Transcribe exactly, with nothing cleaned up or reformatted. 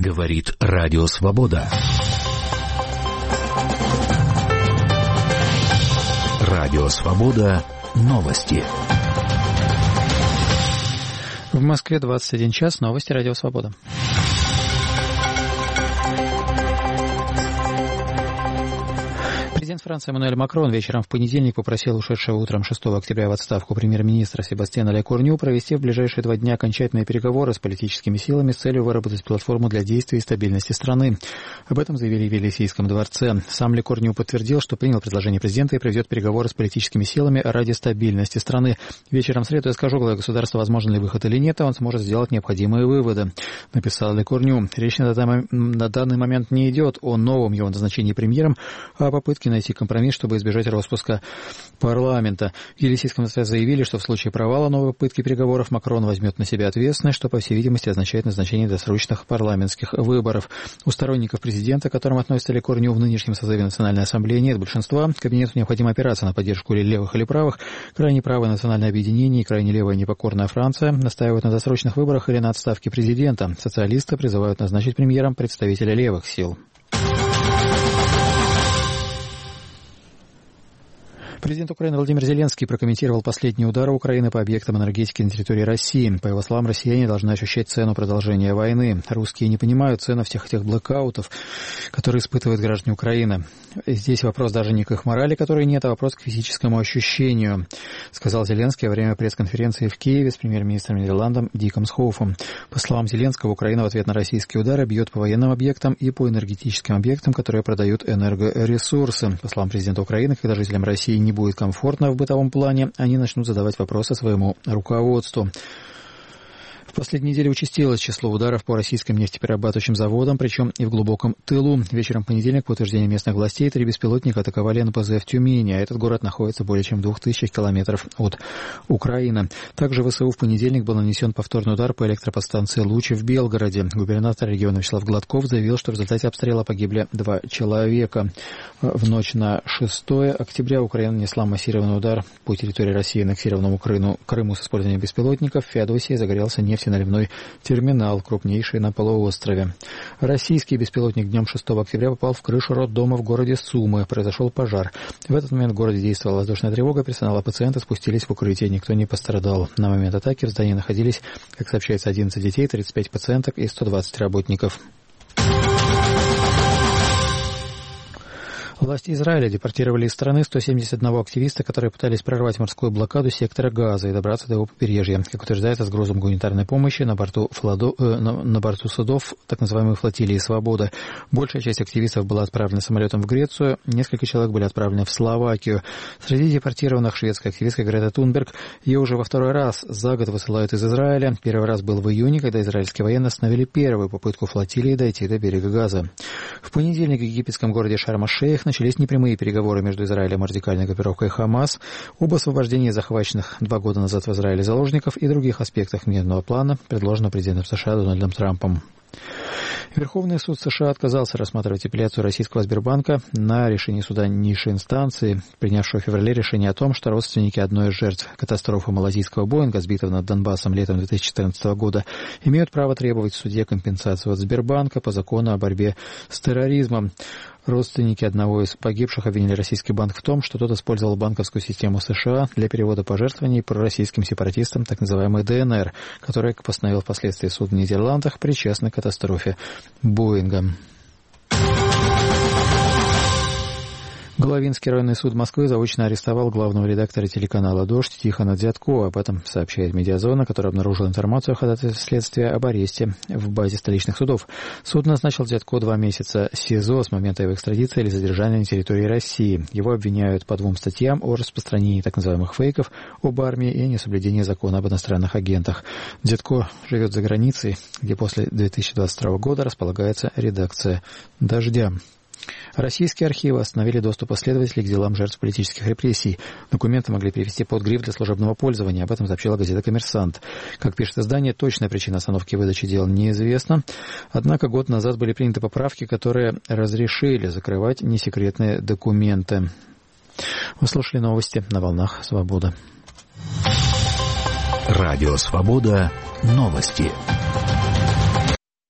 Говорит Радио Свобода. Радио Свобода. Новости. В Москве двадцать один час. Новости Радио Свобода. Президент Франции Эммануэль Макрон вечером в понедельник попросил ушедшего утром шестого октября в отставку премьер-министра Себастьяна Лекорню провести в ближайшие два дня окончательные переговоры с политическими силами с целью выработать платформу для действий и стабильности страны. Об этом заявили в Елисейском дворце. Сам Лекорню подтвердил, что принял предложение президента и проведет переговоры с политическими силами ради стабильности страны. Вечером в среду я скажу главе государства, возможен ли выход или нет, а он сможет сделать необходимые выводы, написал Лекорню. Речь на данный момент не идет о новом его назначении премьером, а о попытке найти компромисс, чтобы избежать распуска парламента. В Елисейском дворце заявили, что в случае провала новой попытки переговоров Макрон возьмет на себя ответственность, что, по всей видимости, означает назначение досрочных парламентских выборов. У сторонников президента, к которым относится Лекорню, в нынешнем созыве Национальной ассамблеи нет большинства. Кабинету необходимо опираться на поддержку или левых, или правых. Крайне правое Национальное объединение и крайне левая непокорная Франция настаивают на досрочных выборах или на отставке президента. Социалисты призывают назначить премьером представителя левых сил. Президент Украины Владимир Зеленский прокомментировал последние удары Украины по объектам энергетики на территории России. По его словам, россияне должны ощущать цену продолжения войны. Русские не понимают цену всех этих блэкаутов, которые испытывают граждане Украины. Здесь вопрос даже не к их морали, которой нет, а вопрос к физическому ощущению, сказал Зеленский во время пресс-конференции в Киеве с премьер-министром Нидерландов Диком Схоуфом. По словам Зеленского, Украина в ответ на российские удары бьет по военным объектам и по энергетическим объектам, которые продают энергоресурсы. По словам президента Украины, когда жителям России не будет комфортно в бытовом плане, они начнут задавать вопросы своему руководству. В последние недели участилось число ударов по российским нефтеперерабатывающим заводам, причем и в глубоком тылу. Вечером в понедельник, по утверждению местных властей, три беспилотника атаковали эн пэ зэ в Тюмени, а этот город находится более чем в двух тысячах километров от Украины. Также в ВСУ в понедельник был нанесен повторный удар по электроподстанции «Луч» в Белгороде. Губернатор региона Вячеслав Гладков заявил, что в результате обстрела погибли два человека. В ночь на шестое октября Украина нанесла массированный удар по территории России, аннексированному Крыму, Крыму с использованием беспилотников. В Феодосии загорелся нефтеналивной терминал, крупнейший на полуострове. Российский беспилотник днем шестого октября попал в крышу роддома в городе Сумы. Произошел пожар. В этот момент в городе действовала воздушная тревога, персонал и пациенты спустились в укрытие, никто не пострадал. На момент атаки в здании находились, как сообщается, одиннадцать детей, тридцать пять пациенток и сто двадцать работников. Власти Израиля депортировали из страны сто семьдесят один активиста, которые пытались прорвать морскую блокаду сектора Газа и добраться до его побережья. Как утверждается, с грузом гуманитарной помощи на борту, фладо, э, на, на борту судов так называемой флотилии «Свобода». Большая часть активистов была отправлена самолетом в Грецию, несколько человек были отправлены в Словакию. Среди депортированных шведская активистка Грета Тунберг. Ее уже во второй раз за год высылают из Израиля. Первый раз был в июне, когда израильские военные остановили первую попытку флотилии дойти до берега Газа. В понедельник в египетском городе Шарм-аш-Шейх начались непрямые переговоры между Израилем и радикальной группировкой «Хамас» об освобождении захваченных два года назад в Израиле заложников и других аспектах мирного плана, предложенного президентом США Дональдом Трампом. Верховный суд США отказался рассматривать апелляцию российского Сбербанка на решение суда низшей инстанции, принявшего в феврале решение о том, что родственники одной из жертв катастрофы малазийского Боинга, сбитого над Донбассом летом две тысячи четырнадцатого года, имеют право требовать в суде компенсацию от Сбербанка по закону о борьбе с терроризмом. Родственники одного из погибших обвинили российский банк в том, что тот использовал банковскую систему США для перевода пожертвований пророссийским сепаратистам, так называемой дэ эн эр, которая, как постановил впоследствии суд в Нидерландах, причастна к катастрофе Боинга. Головинский районный суд Москвы заочно арестовал главного редактора телеканала «Дождь» Тихона Дзятко. Об этом сообщает «Медиазона», которая обнаружила информацию о ходатайстве следствия об аресте в базе столичных судов. Суд назначил Дзятко два месяца СИЗО с момента его экстрадиции или задержания на территории России. Его обвиняют по двум статьям о распространении так называемых фейков об армии и несоблюдении закона об иностранных агентах. Дзятко живет за границей, где после две тысячи двадцать второго года располагается редакция «Дождя». Российские архивы остановили доступ следователей к делам жертв политических репрессий. Документы могли перевести под гриф для служебного пользования. Об этом сообщила газета «Коммерсант». Как пишет издание, точная причина остановки выдачи дел неизвестна. Однако год назад были приняты поправки, которые разрешили закрывать несекретные документы. Вы слушали новости на волнах «Свобода». Радио «Свобода». Новости.